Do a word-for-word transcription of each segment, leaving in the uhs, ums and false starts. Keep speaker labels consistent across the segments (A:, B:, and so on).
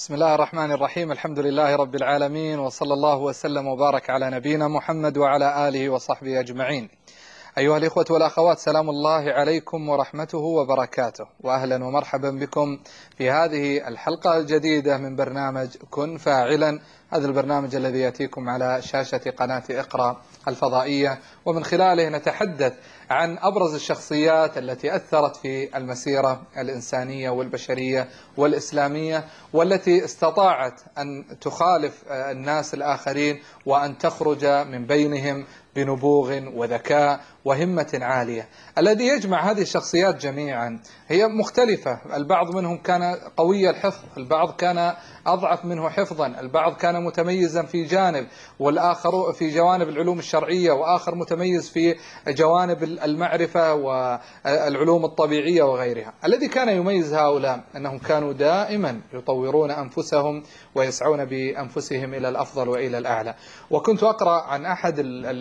A: بسم الله الرحمن الرحيم. الحمد لله رب العالمين، وصلى الله وسلم وبارك على نبينا محمد وعلى آله وصحبه أجمعين. أيها الإخوة والأخوات، سلام الله عليكم ورحمته وبركاته، وأهلا ومرحبا بكم في هذه الحلقة الجديدة من برنامج كن فاعلا. هذا البرنامج الذي يأتيكم على شاشة قناة إقرأ الفضائية، ومن خلاله نتحدث عن أبرز الشخصيات التي أثرت في المسيرة الإنسانية والبشرية والإسلامية، والتي استطاعت أن تخالف الناس الآخرين وأن تخرج من بينهم بنبوغ وذكاء وهمة عالية. الذي يجمع هذه الشخصيات جميعا هي مختلفة، البعض منهم كان قوي الحفظ، البعض كان أضعف منه حفظا، البعض كان متميزا في جانب والآخر في جوانب العلوم الشرعية، وآخر متميز في جوانب المعرفة والعلوم الطبيعية وغيرها. الذي كان يميز هؤلاء أنهم كانوا دائما يطورون أنفسهم ويسعون بأنفسهم إلى الأفضل وإلى الأعلى. وكنت أقرأ عن أحد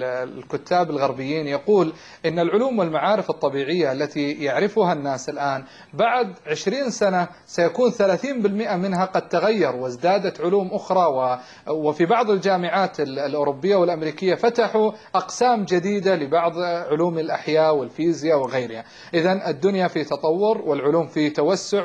A: الكتاب الغربيين يقول إن العلوم والمعارف الطبيعية التي يعرفها الناس الآن بعد عشرين سنة سيكون ثلاثين بالمئة منها قد تغير وازدادت علوم أخرى، وفي بعض الجامعات الأوروبية والأمريكية فتحوا أقسام جديدة لبعض علوم الأحياء والفيزياء وغيرها. إذن الدنيا في تطور والعلوم في توسع،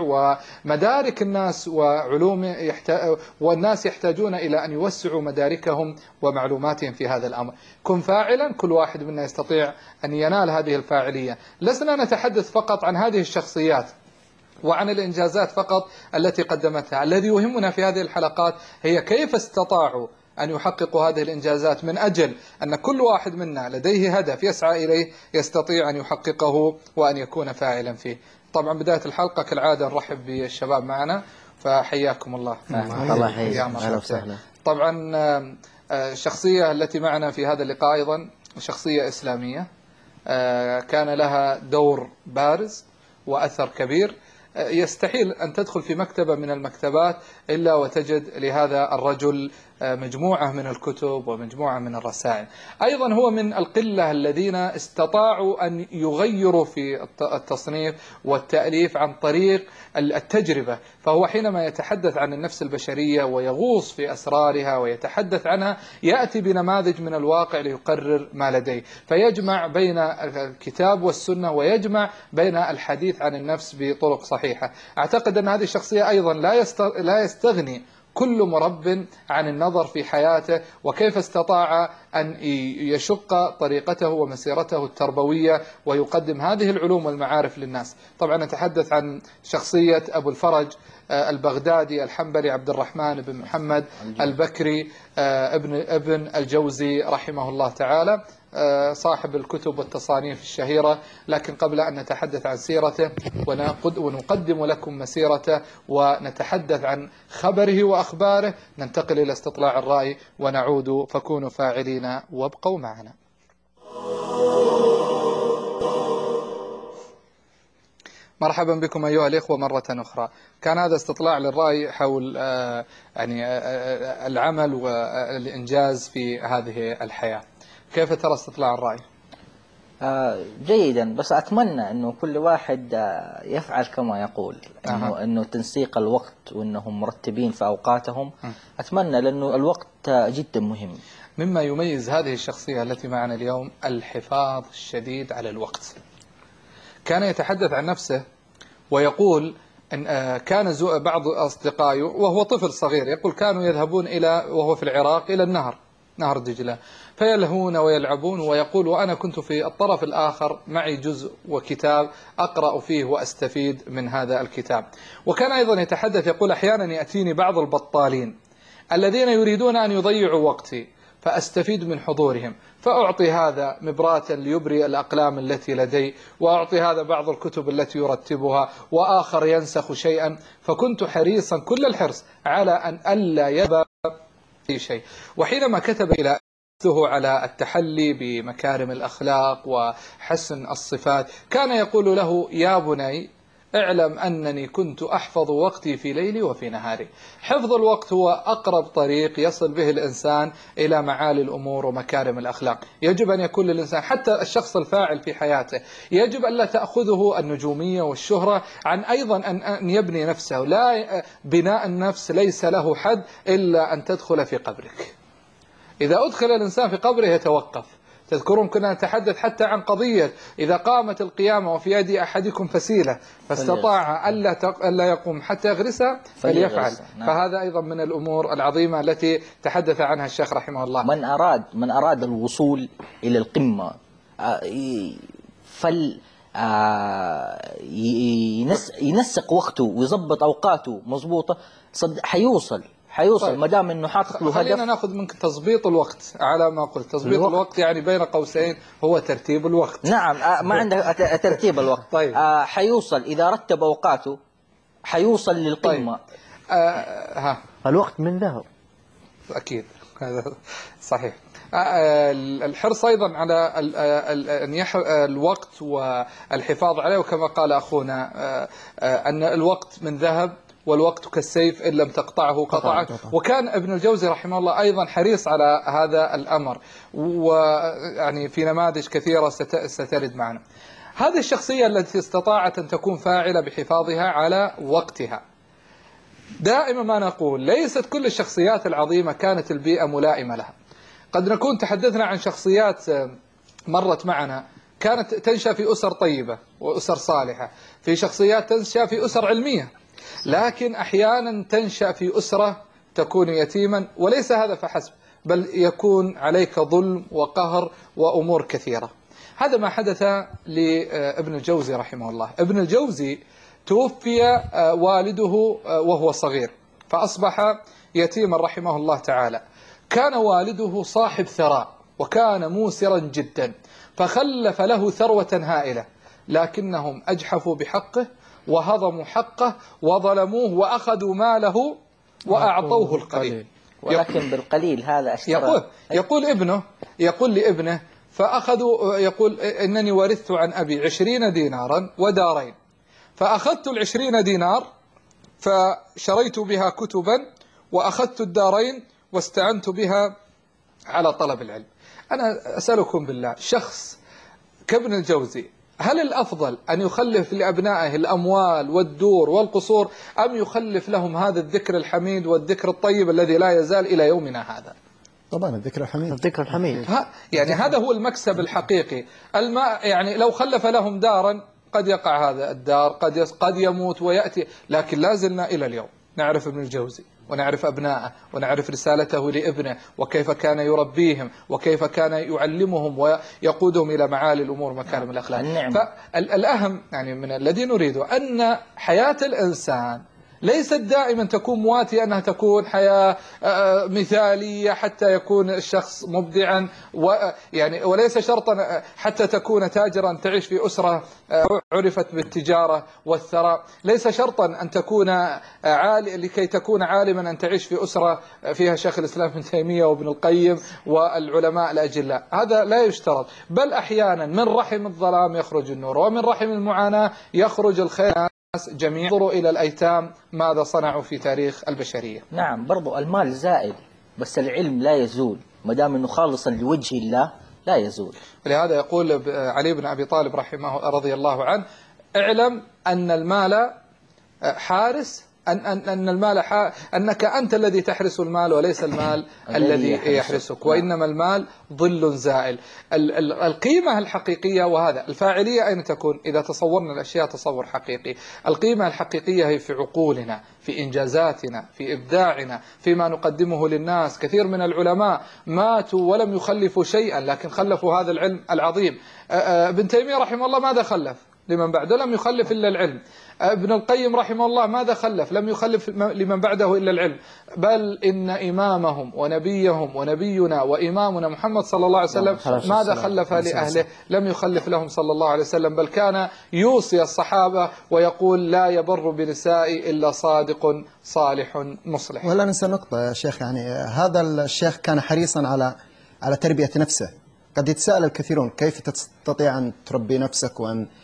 A: ومدارك الناس وعلوم يحت... والناس يحتاجون إلى أن يوسعوا مداركهم ومعلوماتهم في هذا الأمر. كن فاعلا، كل واحد منا يستطيع أن ينال هذه الفاعلية. لسنا نتحدث فقط عن هذه الشخصيات وعن الإنجازات فقط التي قدمتها. الذي يهمنا في هذه الحلقات هي كيف استطاعوا أن يحققوا هذه الإنجازات، من أجل أن كل واحد منا لديه هدف يسعى إليه يستطيع أن يحققه وأن يكون فاعلا فيه. طبعا بداية الحلقة كالعادة نرحب بالشباب معنا، فحياكم الله.
B: الله يحييك.
A: طبعا الشخصية التي معنا في هذا اللقاء أيضا شخصية إسلامية كان لها دور بارز وأثر كبير. يستحيل أن تدخل في مكتبة من المكتبات إلا وتجد لهذا الرجل مجموعة من الكتب ومجموعة من الرسائل. أيضا هو من القلة الذين استطاعوا أن يغيروا في التصنيف والتأليف عن طريق التجربة. فهو حينما يتحدث عن النفس البشرية ويغوص في أسرارها ويتحدث عنها يأتي بنماذج من الواقع ليقرر ما لديه، فيجمع بين الكتاب والسنة ويجمع بين الحديث عن النفس بطرق صحيحة. أعتقد أن هذه الشخصية أيضا لا يستغني كل مرب عن النظر في حياته وكيف استطاع أن يشق طريقته ومسيرته التربوية ويقدم هذه العلوم والمعارف للناس. طبعا نتحدث عن شخصية أبو الفرج البغدادي الحنبلي عبد الرحمن بن محمد البكري ابن ابن الجوزي رحمه الله تعالى، صاحب الكتب والتصانيف الشهيرة. لكن قبل أن نتحدث عن سيرته ونقدم لكم مسيرته ونتحدث عن خبره وأخباره، ننتقل إلى استطلاع الرأي ونعود. فكونوا فاعلين وابقوا معنا. مرحبا بكم أيها الإخوة مرة أخرى. كان هذا استطلاع للرأي حول يعني العمل والإنجاز في هذه الحياة. كيف ترى استطلاع الرأي؟
B: آه جيدا، بس أتمنى أنه كل واحد آه يفعل كما يقول، أنه, أه. أنه تنسيق الوقت وأنهم مرتبين في أوقاتهم. أه. أتمنى، لأنه الوقت آه جدا مهم.
A: مما يميز هذه الشخصية التي معنا اليوم الحفاظ الشديد على الوقت. كان يتحدث عن نفسه ويقول أن كان بعض أصدقائه وهو طفل صغير يقول كانوا يذهبون إلى وهو في العراق إلى النهر، نهر دجلة، فيلهون ويلعبون، ويقول وأنا كنت في الطرف الآخر معي جزء وكتاب أقرأ فيه وأستفيد من هذا الكتاب. وكان أيضا يتحدث يقول أحيانا يأتيني بعض البطالين الذين يريدون أن يضيعوا وقتي فأستفيد من حضورهم، فأعطي هذا مبراة ليبري الأقلام التي لدي، وأعطي هذا بعض الكتب التي يرتبها، وآخر ينسخ شيئا. فكنت حريصا كل الحرص على أن ألا يبقى في شيء. وحينما كتب إلى على التحلي بمكارم الأخلاق وحسن الصفات كان يقول له يا بني اعلم أنني كنت أحفظ وقتي في ليلي وفي نهاري. حفظ الوقت هو أقرب طريق يصل به الإنسان إلى معالي الأمور ومكارم الأخلاق. يجب أن يكون للإنسان، حتى الشخص الفاعل في حياته، يجب أن لا تأخذه النجومية والشهرة عن أيضا أن يبني نفسه. لا، بناء النفس ليس له حد إلا أن تدخل في قبرك. إذا أدخل الإنسان في قبره يتوقف. تذكرون كنا نتحدث حتى عن قضية إذا قامت القيامة وفي يد أحدكم فسيلة فاستطاع ألا ألا يقوم حتى يغرسها فليفعل. نعم. فهذا أيضا من الأمور العظيمة التي تحدث عنها الشيخ رحمه الله.
B: من أراد من أراد الوصول إلى القمة فل ينسق وقته ويضبط أوقاته مضبوطة، صد حيوصل حيوصل طيب. ما دام انه حاطط له هدف.
A: خلينا ناخذ منك تضبيط الوقت على ما قلت. تضبيط الوقت, الوقت يعني بين قوسين هو ترتيب الوقت.
B: نعم، ما عندك ترتيب الوقت.
A: طيب.
B: آه حيوصل اذا رتب اوقاته حيوصل للقمه.
A: طيب. آه ها
C: الوقت من ذهب.
A: اكيد هذا صحيح. آه الحرص ايضا على ان الوقت والحفاظ عليه، وكما قال اخونا آه آه ان الوقت من ذهب والوقت كالسيف إن لم تقطعه قطعك. وكان ابن الجوزي رحمه الله أيضا حريص على هذا الأمر، ويعني في نماذج كثيرة سترد معنا. هذه الشخصية التي استطاعت أن تكون فاعلة بحفاظها على وقتها. دائما ما نقول ليست كل الشخصيات العظيمة كانت البيئة ملائمة لها. قد نكون تحدثنا عن شخصيات مرت معنا كانت تنشأ في أسر طيبة وأسر صالحة، في شخصيات تنشأ في أسر علمية، لكن أحيانا تنشأ في أسرة تكون يتيما، وليس هذا فحسب، بل يكون عليك ظلم وقهر وأمور كثيرة. هذا ما حدث لابن الجوزي رحمه الله. ابن الجوزي توفي والده وهو صغير فأصبح يتيما رحمه الله تعالى. كان والده صاحب ثراء وكان موسرا جدا، فخلف له ثروة هائلة، لكنهم أجحفوا بحقه وهضموا حقه وظلموه وأخذوا ماله وأعطوه القليل.
B: ولكن بالقليل هذا اشترى.
A: يقول, يقول ابنه يقول لابنه فأخذوا يقول إنني ورثت عن أبي عشرين دينارا ودارين، فأخذت العشرين دينار فشريت بها كتبا وأخذت الدارين واستعنت بها على طلب العلم. أنا أسألكم بالله، شخص كابن الجوزي هل الأفضل أن يخلف لأبنائه الأموال والدور والقصور، أم يخلف لهم هذا الذكر الحميد والذكر الطيب الذي لا يزال إلى يومنا هذا؟
C: طبعا الذكر الحميد. الذكر الحميد.
A: ها يعني هذا هو المكسب الحقيقي. الماء يعني لو خلف لهم دارا قد يقع هذا الدار، قد قد يموت ويأتي، لكن لا زلنا إلى اليوم نعرف ابن الجوزي ونعرف أبناءه ونعرف رسالته لابنه وكيف كان يربيهم وكيف كان يعلمهم ويقودهم إلى معالي الأمور ومكارم الأخلاق. فالأهم يعني من الذي نريده أن حياة الإنسان ليست دائما تكون مواتية أنها تكون حياة مثالية حتى يكون الشخص مبدعا، ويعني وليس شرطا حتى تكون تاجرا تعيش في أسرة عرفت بالتجارة والثراء، ليس شرطا أن تكون عالي لكي تكون عالما أن تعيش في أسرة فيها شيخ الإسلام ابن تيمية وابن القيم والعلماء الأجلاء، هذا لا يشترط. بل أحيانا من رحم الظلام يخرج النور ومن رحم المعاناة يخرج الخير. جميع انظروا إلى الأيتام ماذا صنعوا في تاريخ البشرية.
B: نعم، برضو المال زائل بس العلم لا يزول، ما دام انه خالصا لوجه الله لا يزول.
A: ولهذا يقول علي بن أبي طالب رحمه رضي الله عنه: اعلم أن المال حارس أن أن أن المال أنك أنت الذي تحرس المال وليس المال الذي يحرسك، وإنما المال ظل زائل. القيمة الحقيقية وهذا الفاعلية أين تكون؟ إذا تصورنا الأشياء تصور حقيقي. القيمة الحقيقية هي في عقولنا، في إنجازاتنا، في إبداعنا، فيما نقدمه للناس. كثير من العلماء ماتوا ولم يخلفوا شيئا لكن خلفوا هذا العلم العظيم. ابن تيمية رحمه الله ماذا خلف لمن بعده؟ لم يخلف إلا العلم. ابن القيم رحمه الله ماذا خلف؟ لم يخلف لمن بعده إلا العلم. بل إن إمامهم ونبيهم ونبينا وإمامنا محمد صلى الله عليه وسلم ماذا خلف لأهله؟ لم يخلف لهم صلى الله عليه وسلم، بل كان يوصي الصحابة ويقول: لا يبر بنسائي إلا صادق صالح مصلح.
C: ولا ننسى نقطة يا شيخ، يعني هذا الشيخ كان حريصا على على تربية نفسه. قد يتساءل الكثيرون: كيف تستطيع أن تربي نفسك وأن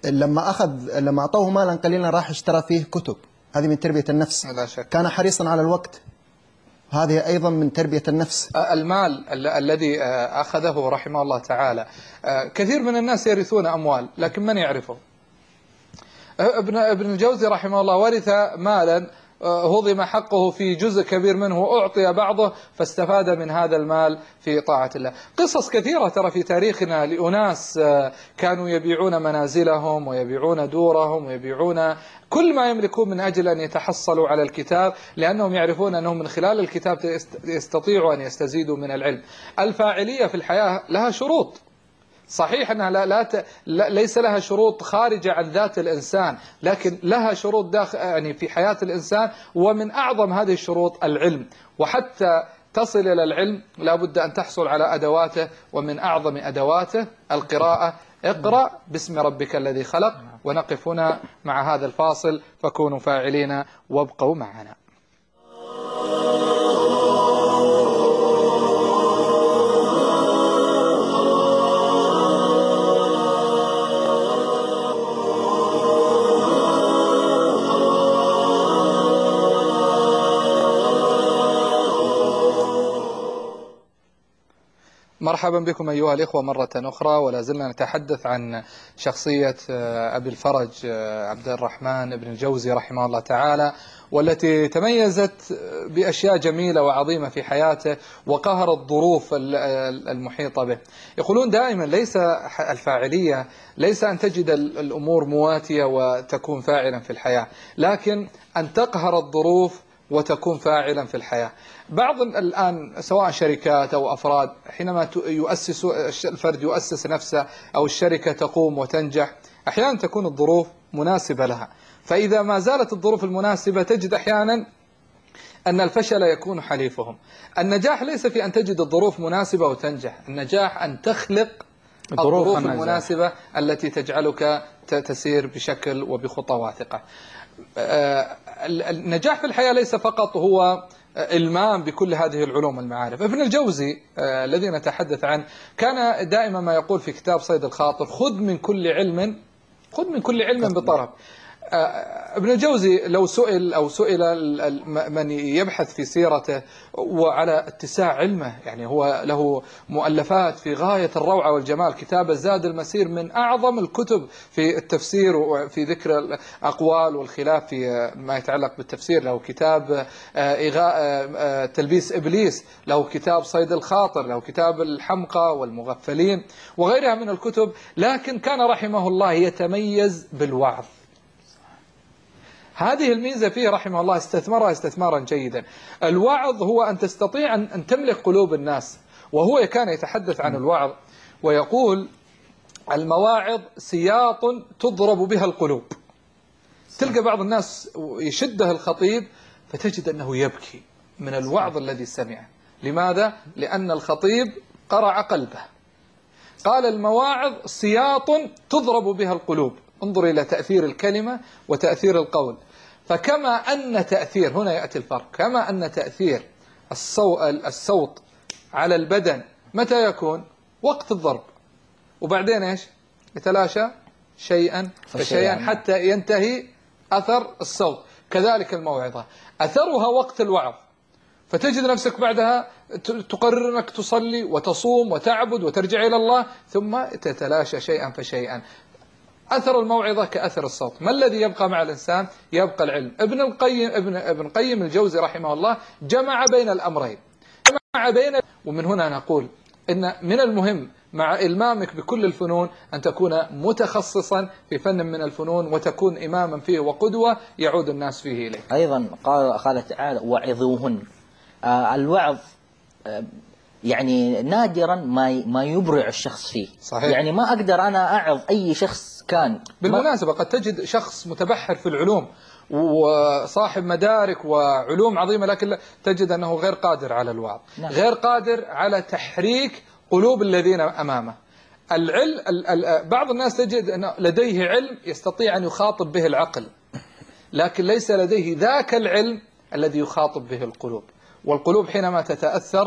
C: لما أخذ لما أعطوه مالا قليلا راح اشترى فيه كتب، هذه من تربية النفس.
A: لا شك.
C: كان حريصا على الوقت، هذه أيضا من تربية النفس.
A: المال ال الذي أخذه رحمه الله تعالى، كثير من الناس يرثون أموال لكن من يعرفه. ابن ابن الجوزي رحمه الله ورث مالا هضم حقه في جزء كبير منه، أعطي بعضه فاستفاد من هذا المال في طاعة الله. قصص كثيرة ترى في تاريخنا لأناس كانوا يبيعون منازلهم ويبيعون دورهم ويبيعون كل ما يملكون من أجل أن يتحصلوا على الكتاب، لأنهم يعرفون أنهم من خلال الكتاب يستطيعوا أن يستزيدوا من العلم. الفاعلية في الحياة لها شروط، صحيح أنها لا لا ت... لا ليس لها شروط خارجة عن ذات الإنسان، لكن لها شروط داخل يعني في حياة الإنسان، ومن أعظم هذه الشروط العلم. وحتى تصل إلى العلم لا بد أن تحصل على أدواته، ومن أعظم أدواته القراءة. اقرأ باسم ربك الذي خلق. ونقف هنا مع هذا الفاصل، فكونوا فاعلين وابقوا معنا. مرحبا بكم أيها الإخوة مرة أخرى، ولا زلنا نتحدث عن شخصية أبي الفرج عبد الرحمن بن الجوزي رحمه الله تعالى، والتي تميزت بأشياء جميلة وعظيمة في حياته وقهرت الظروف المحيطة به. يقولون دائما ليس الفاعلية ليس أن تجد الأمور مواتية وتكون فاعلا في الحياة، لكن أن تقهر الظروف وتكون فاعلا في الحياة. بعض الآن سواء شركات أو أفراد حينما يؤسس الفرد يؤسس نفسه أو الشركة تقوم وتنجح، أحيانا تكون الظروف مناسبة لها، فإذا ما زالت الظروف المناسبة تجد أحيانا أن الفشل يكون حليفهم. النجاح ليس في أن تجد الظروف مناسبة وتنجح، النجاح أن تخلق الظروف المناسبة التي تجعلك تسير بشكل وبخطى واثقة. النجاح في الحياة ليس فقط هو إلمام بكل هذه العلوم والمعارف. ابن الجوزي الذي نتحدث عنه كان دائما ما يقول في كتاب صيد الخاطر: خذ من كل علم خذ من كل علم بطرف. ابن الجوزي لو سئل أو سئل من يبحث في سيرته وعلى اتساع علمه، يعني هو له مؤلفات في غاية الروعة والجمال. كتاب الزاد المسير من أعظم الكتب في التفسير وفي ذكر الأقوال والخلاف في ما يتعلق بالتفسير. له كتاب إغاء تلبيس إبليس، له كتاب صيد الخاطر، له كتاب الحمقى والمغفلين وغيرها من الكتب. لكن كان رحمه الله يتميز بالوعظ. هذه الميزة فيه رحمه الله استثمرها استثمارا جيدا. الوعظ هو أن تستطيع أن تملك قلوب الناس، وهو كان يتحدث عن الوعظ ويقول: المواعظ سياط تضرب بها القلوب. تلقى بعض الناس يشده الخطيب فتجد أنه يبكي من الوعظ الذي سمعه. لماذا؟ لأن الخطيب قرع قلبه. قال: المواعظ سياط تضرب بها القلوب. انظر إلى تأثير الكلمة وتأثير القول. فكما أن تأثير، هنا يأتي الفرق، كما أن تأثير الصوت على البدن متى يكون؟ وقت الضرب، وبعدين إيش؟ يتلاشى شيئا فشيئا حتى ينتهي أثر الصوت. كذلك الموعظة أثرها وقت الوعظ، فتجد نفسك بعدها تقرر أنك تصلي وتصوم وتعبد وترجع إلى الله، ثم تتلاشى شيئا فشيئا. أثر الموعظة كأثر الصوت. ما الذي يبقى مع الإنسان؟ يبقى العلم. ابن القيم ابن ابن قيم الجوزي رحمه الله جمع بين الأمرين، جمع بين. ومن هنا نقول إن من المهم مع إلمامك بكل الفنون أن تكون متخصصا في فن من الفنون وتكون إماما فيه وقدوة يعود الناس فيه إليه.
B: أيضا قال قال تعالى: وعظوهن. آه الوعظ آه يعني نادرا ما ما يبرع الشخص فيه.
A: صحيح.
B: يعني ما أقدر أنا أعظ أي شخص كان.
A: بالمناسبة قد تجد شخص متبحر في العلوم وصاحب مدارك وعلوم عظيمة، لكن تجد أنه غير قادر على الوعظ. نعم. غير قادر على تحريك قلوب الذين أمامه. العلم بعض الناس تجد أن لديه علم يستطيع أن يخاطب به العقل، لكن ليس لديه ذاك العلم الذي يخاطب به القلوب. والقلوب حينما تتأثر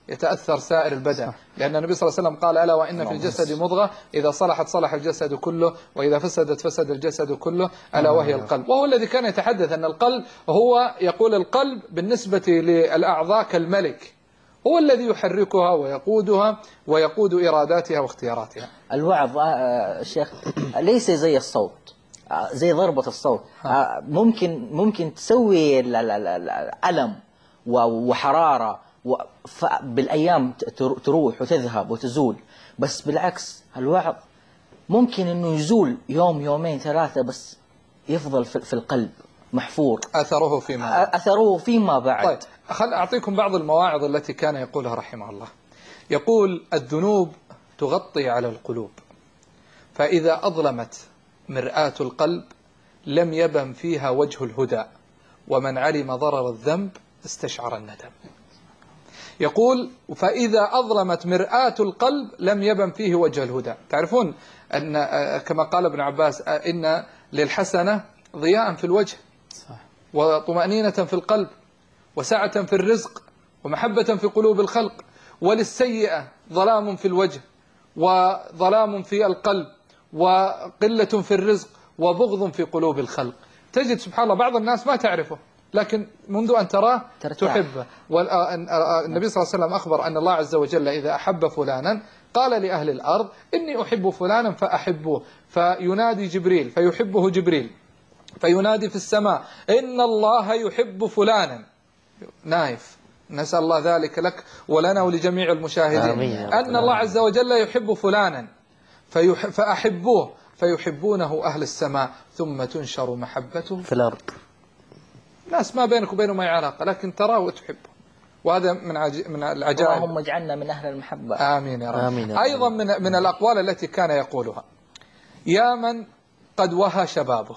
A: يتأثر سائر البدن. لأن النبي صلى الله عليه وسلم قال ألا وإن في الجسد مضغة إذا صلحت صلح الجسد كله وإذا فسدت فسد الجسد كله ألا وهي القلب. وهو الذي كان يتحدث أن القلب هو، يقول القلب بالنسبة للأعضاء كالملك، هو الذي يحركها ويقودها ويقود إراداتها واختياراتها.
B: الوعظ الشيخ ليس زي الصوت، زي ضربة الصوت. ممكن ممكن تسوي ألم وحرارة بالأيام تروح وتذهب وتزول، بس بالعكس الوعظ ممكن أنه يزول يوم يومين ثلاثة بس يفضل في القلب محفور
A: أثره فيما
B: أثره فيما بعد.
A: طيب خل أعطيكم بعض المواعظ التي كان يقولها رحمه الله. يقول الذنوب تغطي على القلوب، فإذا أظلمت مرآة القلب لم يبن فيها وجه الهدى، ومن علم ضرر الذنب استشعر الندم. يقول فإذا أظلمت مرآة القلب لم يبن فيه وجه الهدى. تعرفون أن كما قال ابن عباس إن للحسنة ضياء في الوجه وطمأنينة في القلب وسعة في الرزق ومحبة في قلوب الخلق، وللسيئة ظلام في الوجه وظلام في القلب وقلة في الرزق وبغض في قلوب الخلق. تجد سبحان الله بعض الناس ما تعرفه لكن منذ أن تراه تحبه. والنبي صلى الله عليه وسلم أخبر أن الله عز وجل إذا أحب فلانا قال لأهل الأرض إني أحب فلانا فأحبوه، فينادي جبريل فيحبه جبريل، فينادي في السماء إن الله يحب فلانا. نايف، نسأل الله ذلك لك ولنا ولجميع المشاهدين أن الله عز وجل يحب فلانا فأحبوه فيحبونه أهل السماء، ثم تنشر محبته
B: في الأرض.
A: ناس ما بينك وبينهم أي علاقة لكن تراه وتحبه، وهذا من عج... من العجائب.
B: اللهم اجعلنا من أهل المحبة.
A: آمين يا رب.
B: آمين.
A: أيضا من من الأقوال التي كان يقولها: يا من قد وهى شبابه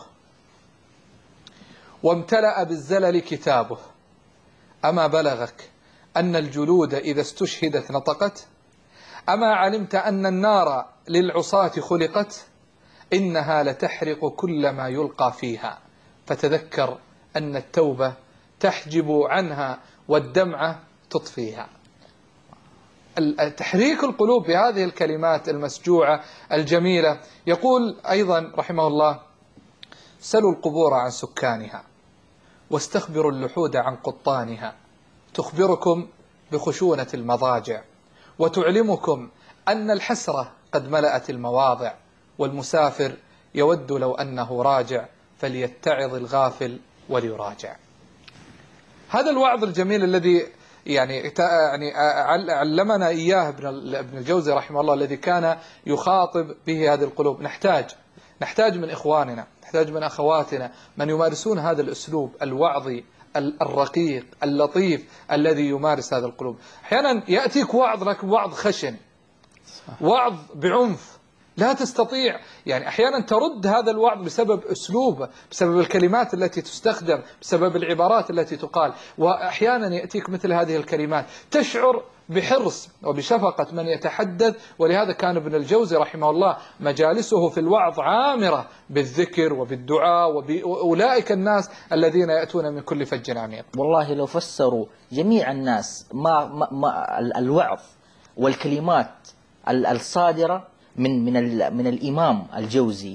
A: وامتلأ بالزلل كتابه، أما بلغك أن الجلود إذا استشهدت نطقت؟ أما علمت أن النار للعصاة خلقت؟ إنها لتحرق كل ما يلقى فيها، فتذكر أن التوبة تحجب عنها والدمعة تطفيها. تحريك القلوب بهذه الكلمات المسجوعة الجميلة. يقول أيضا رحمه الله: سلوا القبور عن سكانها واستخبروا اللحود عن قطانها، تخبركم بخشونة المضاجع وتعلمكم أن الحسرة قد ملأت المواضع، والمسافر يود لو أنه راجع فليتعظ الغافل وليراجع. هذا الوعظ الجميل الذي يعني يعني علمنا إياه ابن الجوزي رحمه الله، الذي كان يخاطب به هذه القلوب. نحتاج نحتاج من إخواننا، نحتاج من أخواتنا من يمارسون هذا الأسلوب الوعظي الرقيق اللطيف الذي يمارس هذا القلوب. أحيانا يأتيك وعظ لكن وعظ خشن، وعظ بعنف، لا تستطيع يعني أحيانا ترد هذا الوعظ بسبب أسلوبه، بسبب الكلمات التي تستخدم، بسبب العبارات التي تقال. وأحيانا يأتيك مثل هذه الكلمات تشعر بحرص وبشفقة من يتحدث. ولهذا كان ابن الجوزي رحمه الله مجالسه في الوعظ عامرة بالذكر وبالدعاء وبأولئك الناس الذين يأتون من كل فج عميق.
B: والله لو فسروا جميع الناس ما, ما, ما الوعظ والكلمات الصادرة من من من الإمام الجوزي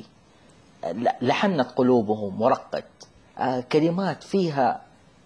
B: لحنت قلوبهم ورقت. كلمات فيها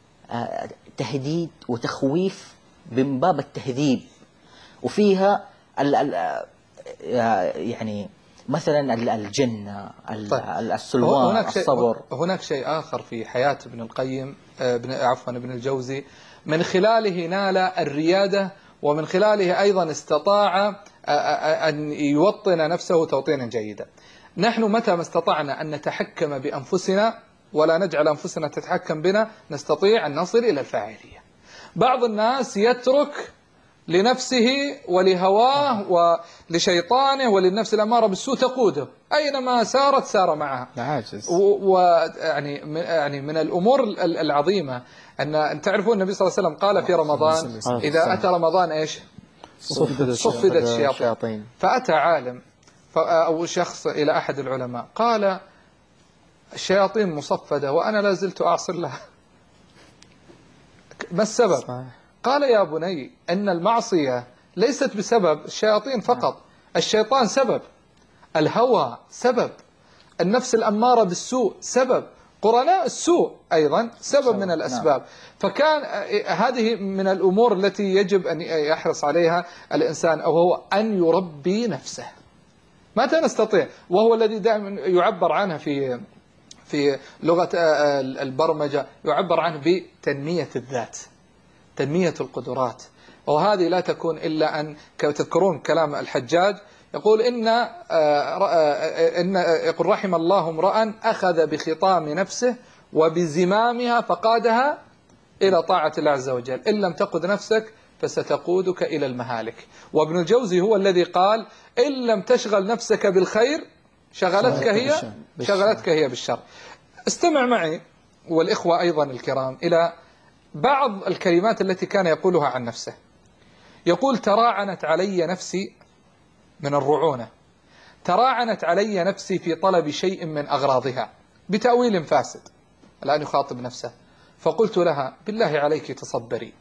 B: تهديد وتخويف من باب التهذيب، وفيها ال ال يعني مثلا الجنة، السلوان، الصبر.
A: هناك شيء آخر في حياة ابن القيم ابن عفوا ابن الجوزي من خلاله نال الريادة، ومن خلاله أيضا استطاع أن يوطن نفسه توطينا جيدا. نحن متى ما استطعنا أن نتحكم بأنفسنا ولا نجعل أنفسنا تتحكم بنا نستطيع أن نصل إلى الفاعلية. بعض الناس يترك لنفسه ولهواه ولشيطانه وللنفس الأمارة بالسوء تقوده، أينما سارت سار معها. ويعني يعني من الأمور العظيمة أن تعرفون النبي صلى الله عليه وسلم قال في رمضان إذا أتى رمضان إيش؟ صفدت الشياطين. فأتى عالم أو شخص إلى أحد العلماء قال الشياطين مصفدة وأنا لا زلت أعصر لها، ما السبب؟ قال يا بني أن المعصية ليست بسبب الشياطين فقط، الشيطان سبب، الهوى سبب، النفس الأمارة بالسوء سبب، قرناء السوء أيضا سبب من الأسباب. فكان هذه من الأمور التي يجب أن يحرص عليها الإنسان، أو هو أن يربي نفسه. متى نستطيع؟ وهو الذي دائما يعبر عنه في في لغة البرمجة، يعبر عنه بتنمية الذات، تنمية القدرات. وهذه لا تكون إلا أن تذكرون كلام الحجاج يقول إن إن يقول رحم الله امرأ أخذ بخطام نفسه وبزمامها فقادها إلى طاعة الله عز وجل، إن لم تقود نفسك فستقودك إلى المهالك. وابن الجوزي هو الذي قال إن لم تشغل نفسك بالخير شغلتك هي شغلتك هي بالشر. استمع معي والإخوة أيضا الكرام إلى بعض الكلمات التي كان يقولها عن نفسه. يقول تراعنت علي نفسي من الرعونة، تراعنت علي نفسي في طلب شيء من أغراضها بتأويل فاسد. الآن يخاطب نفسه، فقلت لها بالله عليك تصبري،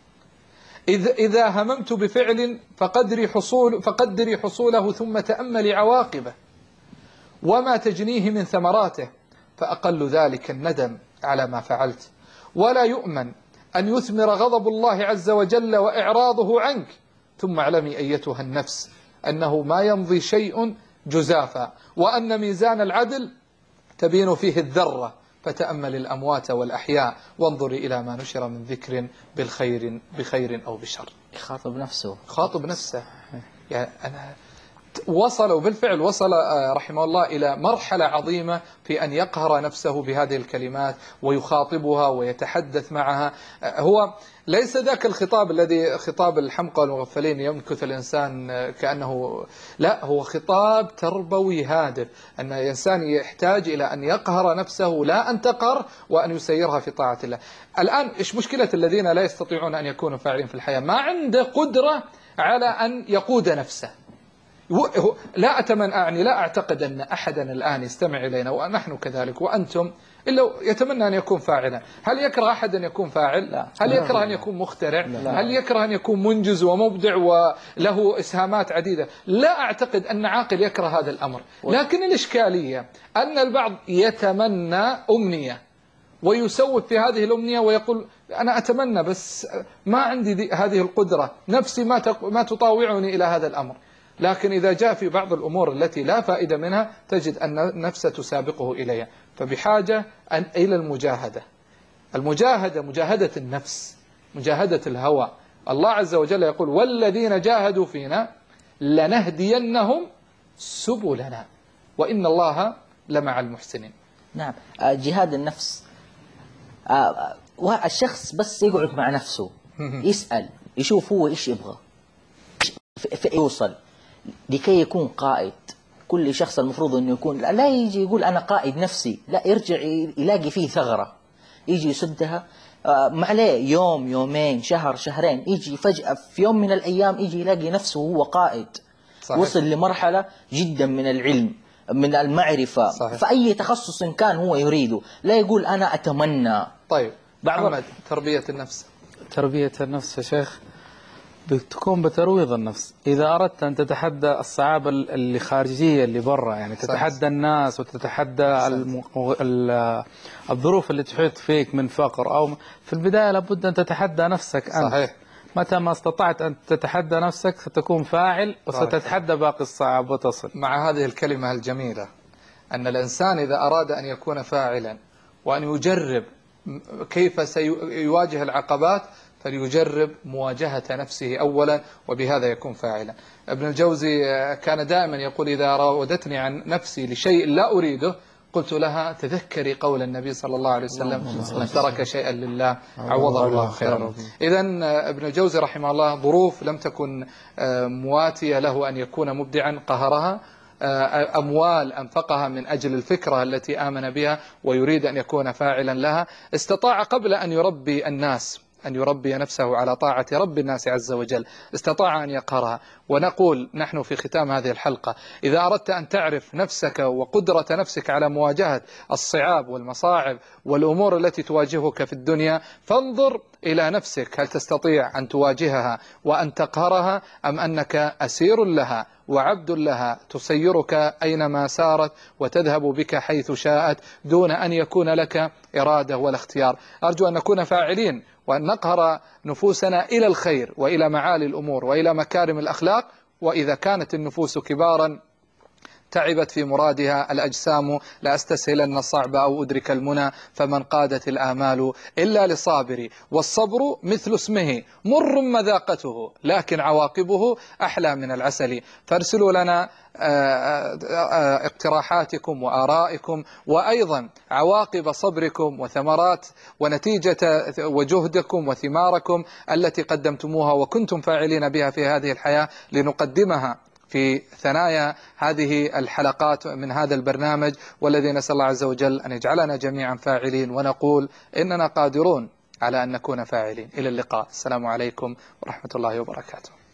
A: إذا إذا هممت بفعل فقدري حصول فقدري حصوله ثم تأملي عواقبه وما تجنيه من ثمراته، فأقل ذلك الندم على ما فعلت، ولا يؤمن أن يثمر غضب الله عز وجل وإعراضه عنك. ثم اعلمي أيتها النفس أنه ما يمضي شيء جزافا، وأن ميزان العدل تبين فيه الذرة، فتأمل الأموات والأحياء وانظري إلى ما نشر من ذكر بالخير بخير أو بشر.
B: يخاطب نفسه،
A: خاطب نفسه. يعني أنا وصل وبالفعل وصل رحمه الله إلى مرحلة عظيمة في أن يقهر نفسه بهذه الكلمات ويخاطبها ويتحدث معها. هو ليس ذاك الخطاب الذي خطاب الحمقى والمغفلين يمكث الإنسان كأنه، لا، هو خطاب تربوي هادف، أن الإنسان يحتاج إلى أن يقهر نفسه لا أن تقهر، وأن يسيرها في طاعة الله. الآن إيش مشكلة الذين لا يستطيعون أن يكونوا فاعلين في الحياة؟ ما عنده قدرة على أن يقود نفسه. لا أتمنى أعني لا أعتقد أن أحدا الآن يستمع إلينا ونحن كذلك وأنتم إلا يتمنى أن يكون فاعلا. هل يكره أحد أن يكون فاعل؟
B: لا.
A: هل يكره أن يكون مخترع؟
B: لا.
A: هل يكره أن يكون منجز ومبدع وله إسهامات عديدة؟ لا أعتقد أن عاقل يكره هذا الأمر. لكن الإشكالية أن البعض يتمنى أمنية ويسوف في هذه الأمنية ويقول أنا أتمنى بس ما عندي هذه القدرة، نفسي ما ما تطاوعني إلى هذا الأمر. لكن إذا جاء في بعض الأمور التي لا فائدة منها تجد أن النفس تسابقه إليها. فبحاجة أن إلى المجاهدة، المجاهدة مجاهدة النفس، مجاهدة الهوى. الله عز وجل يقول والذين جاهدوا فينا لنهدينهم سبلنا وإن الله لمع المحسنين.
B: نعم، جهاد النفس. الشخص بس يقعد مع نفسه يسأل يشوف هو إيش يبغى في يوصل لكي يكون قائد. كل شخص المفروض أنه يكون، لا يجي يقول أنا قائد نفسي، لا، يرجع يلاقي فيه ثغرة يجي يسدها. ما عليه يوم يومين شهر شهرين، يجي فجأة في يوم من الأيام يجي يلاقي نفسه هو قائد. صحيح. وصل لمرحلة جدا من العلم من المعرفة. صحيح. فأي تخصص كان هو يريده، لا يقول أنا أتمنى.
A: طيب محمد، تربية النفس.
D: تربية النفس يا شيخ بتكون بترويض النفس. إذا أردت أن تتحدى الصعاب اللي خارجية اللي برا، يعني تتحدى الناس وتتحدى المق... الظروف اللي تحيط فيك من فقر أو في البداية لابد أن تتحدى نفسك أنت. صحيح. متى ما استطعت أن تتحدى نفسك ستكون فاعل وستتحدى باقي الصعاب وتصل.
A: مع هذه الكلمة الجميلة أن الإنسان إذا أراد أن يكون فاعلا وأن يجرب كيف سيواجه العقبات فليجرب مواجهة نفسه أولا، وبهذا يكون فاعلا. ابن الجوزي كان دائما يقول إذا راودتني عن نفسي لشيء لا أريده قلت لها تذكري قول النبي صلى الله عليه وسلم من ترك شيئا لله عوضه الله خيرا. إذا ابن الجوزي رحمه الله ظروف لم تكن مواتية له أن يكون مبدعا قهرها، أموال أنفقها من أجل الفكرة التي آمن بها ويريد أن يكون فاعلا لها. استطاع قبل أن يربي الناس أن يربي نفسه على طاعة رب الناس عز وجل استطاع أن يقهرها. ونقول نحن في ختام هذه الحلقة: إذا أردت أن تعرف نفسك وقدرة نفسك على مواجهة الصعاب والمصاعب والأمور التي تواجهك في الدنيا، فانظر إلى نفسك، هل تستطيع أن تواجهها وأن تقهرها، أم أنك أسير لها وعبد لها تسيرك أينما سارت وتذهب بك حيث شاءت دون أن يكون لك إرادة ولا اختيار. أرجو أن نكون فاعلين وأن نقهر نفوسنا إلى الخير وإلى معالي الأمور وإلى مكارم الأخلاق. وإذا كانت النفوس كبارا تعبت في مرادها الأجسام، لا أستسهلن الصعب أو أدرك المنى، فمن قادت الآمال إلا لصابري. والصبر مثل اسمه مر مذاقته، لكن عواقبه أحلى من العسل. فارسلوا لنا اقتراحاتكم وآرائكم، وأيضا عواقب صبركم وثمرات ونتيجة وجهدكم وثماركم التي قدمتموها وكنتم فاعلين بها في هذه الحياة، لنقدمها في ثنايا هذه الحلقات من هذا البرنامج، والذي نسأل الله عز وجل أن يجعلنا جميعا فاعلين، ونقول إننا قادرون على أن نكون فاعلين. إلى اللقاء، السلام عليكم ورحمة الله وبركاته.